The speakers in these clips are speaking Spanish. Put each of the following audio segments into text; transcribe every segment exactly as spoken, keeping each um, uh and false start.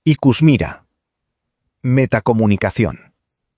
Ikusmira. Metacomunicación.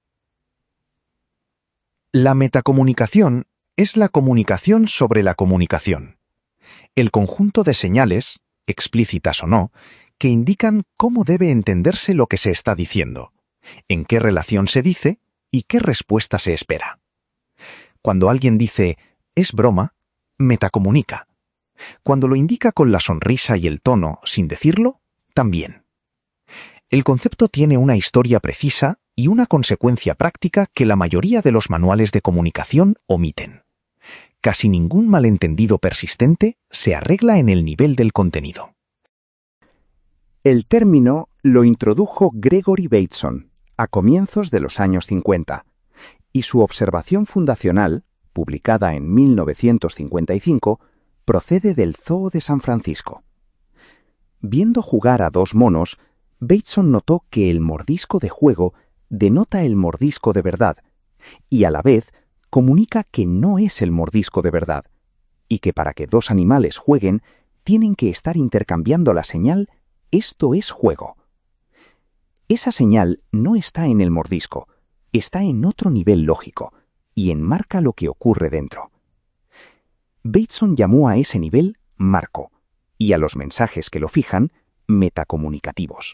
La metacomunicación es la comunicación sobre la comunicación. El conjunto de señales, explícitas o no, que indican cómo debe entenderse lo que se está diciendo, en qué relación se dice y qué respuesta se espera. Cuando alguien dice «es broma», metacomunica. Cuando lo indica con la sonrisa y el tono, sin decirlo, también. El concepto tiene una historia precisa y una consecuencia práctica que la mayoría de los manuales de comunicación omiten. Casi ningún malentendido persistente se arregla en el nivel del contenido. El término lo introdujo Gregory Bateson a comienzos de los años cincuenta, y su observación fundacional, publicada en mil novecientos cincuenta y cinco, procede del Zoo de San Francisco. Viendo jugar a dos monos, Bateson notó que el mordisco de juego denota el mordisco de verdad, y a la vez comunica que no es el mordisco de verdad, y que para que dos animales jueguen tienen que estar intercambiando la señal «esto es juego». Esa señal no está en el mordisco, está en otro nivel lógico, y enmarca lo que ocurre dentro. Bateson llamó a ese nivel marco, y a los mensajes que lo fijan, metacomunicativos.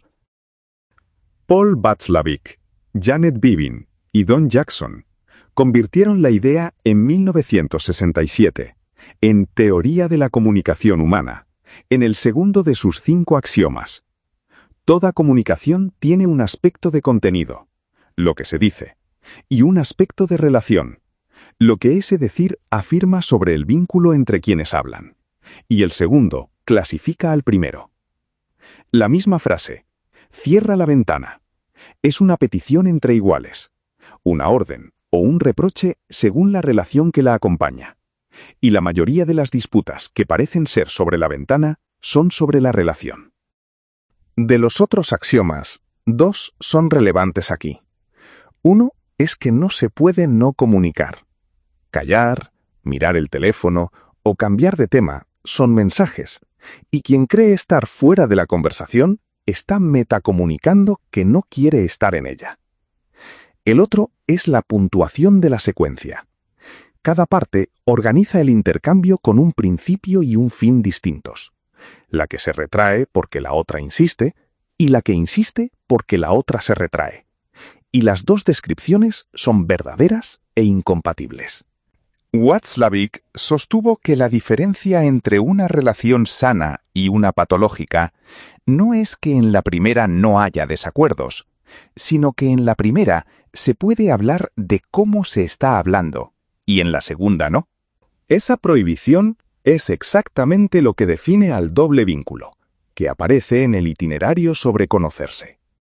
Paul Václavic, Janet Bibin y Don Jackson convirtieron la idea en mil novecientos sesenta y siete en Teoría de la Comunicación Humana, en el segundo de sus cinco axiomas. Toda comunicación tiene un aspecto de contenido, lo que se dice, y un aspecto de relación, lo que ese decir afirma sobre el vínculo entre quienes hablan, y el segundo clasifica al primero. La misma frase, «cierra la ventana», es una petición entre iguales, una orden o un reproche según la relación que la acompaña, y la mayoría de las disputas que parecen ser sobre la ventana son sobre la relación. De los otros axiomas, dos son relevantes aquí. Uno es que no se puede no comunicar. Callar, mirar el teléfono o cambiar de tema son mensajes, y quien cree estar fuera de la conversación está metacomunicando que no quiere estar en ella. El otro es la puntuación de la secuencia. Cada parte organiza el intercambio con un principio y un fin distintos. La que se retrae porque la otra insiste, y la que insiste porque la otra se retrae. Y las dos descripciones son verdaderas e incompatibles. Václavic sostuvo que la diferencia entre una relación sana y una patológica no es que en la primera no haya desacuerdos, sino que en la primera se puede hablar de cómo se está hablando, y en la segunda no. Esa prohibición es exactamente lo que define al doble vínculo, que aparece en el itinerario sobre conocerse.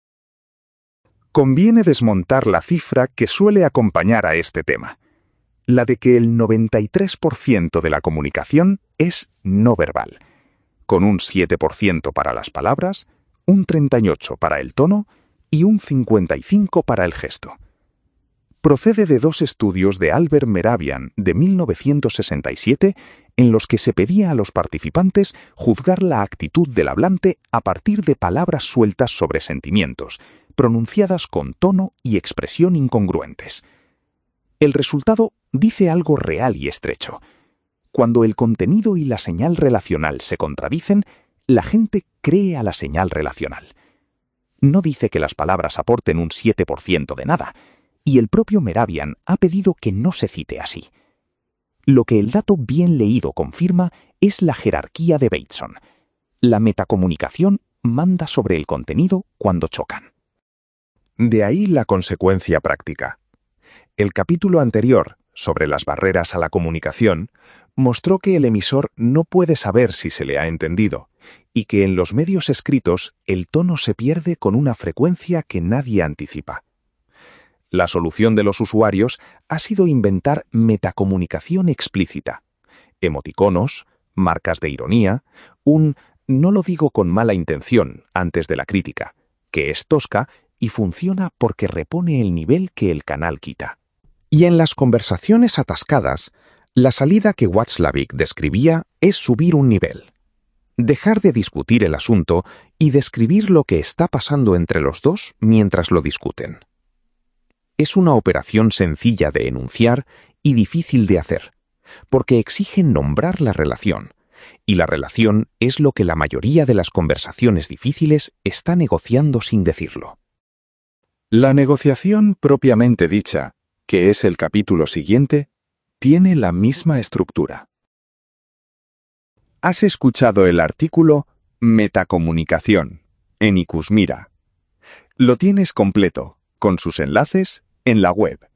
Conviene desmontar la cifra que suele acompañar a este tema, la de que el noventa y tres por ciento de la comunicación es no verbal, con un siete por ciento para las palabras, un treinta y ocho por ciento para el tono y un cincuenta y cinco por ciento para el gesto. Procede de dos estudios de Albert Mehrabian de mil novecientos sesenta y siete en los que se pedía a los participantes juzgar la actitud del hablante a partir de palabras sueltas sobre sentimientos, pronunciadas con tono y expresión incongruentes. El resultado dice algo real y estrecho. Cuando el contenido y la señal relacional se contradicen, la gente cree a la señal relacional. No dice que las palabras aporten un siete por ciento de nada, y el propio Mehrabian ha pedido que no se cite así. Lo que el dato bien leído confirma es la jerarquía de Bateson. La metacomunicación manda sobre el contenido cuando chocan. De ahí la consecuencia práctica. El capítulo anterior, sobre las barreras a la comunicación, mostró que el emisor no puede saber si se le ha entendido, y que en los medios escritos el tono se pierde con una frecuencia que nadie anticipa. La solución de los usuarios ha sido inventar metacomunicación explícita, emoticonos, marcas de ironía, un «no lo digo con mala intención» antes de la crítica, que es tosca y funciona porque repone el nivel que el canal quita. Y en las conversaciones atascadas, la salida que Václavic describía es subir un nivel. dejar de discutir el asunto y describir lo que está pasando entre los dos mientras lo discuten. Es una operación sencilla de enunciar y difícil de hacer, porque exige nombrar la relación, y la relación es lo que la mayoría de las conversaciones difíciles está negociando sin decirlo. La negociación propiamente dicha, que es el capítulo siguiente, tiene la misma estructura. Has escuchado el artículo Metacomunicación en Ikusmira. Lo tienes completo, con sus enlaces, en la web